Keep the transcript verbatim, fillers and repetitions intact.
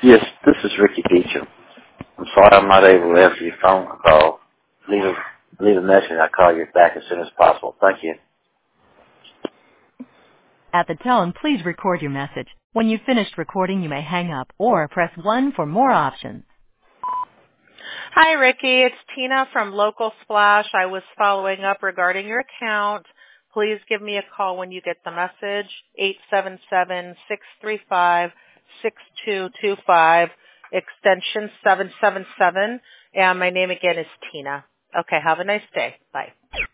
Yes, this is Ricky Beecham. I'm sorry I'm not able to answer your phone call. Leave a, leave a message. I'll call you back as soon as possible. Thank you. At the tone, please record your message. When you've finished recording, you may hang up or press one for more options. Hi, Ricky. It's Tina from Local Splash. I was following up regarding your account. Please give me a call when you get the message, eight seven seven, six three five, six two two five, extension seven seven seven, and my name again is Tina. Okay, have a nice day. Bye.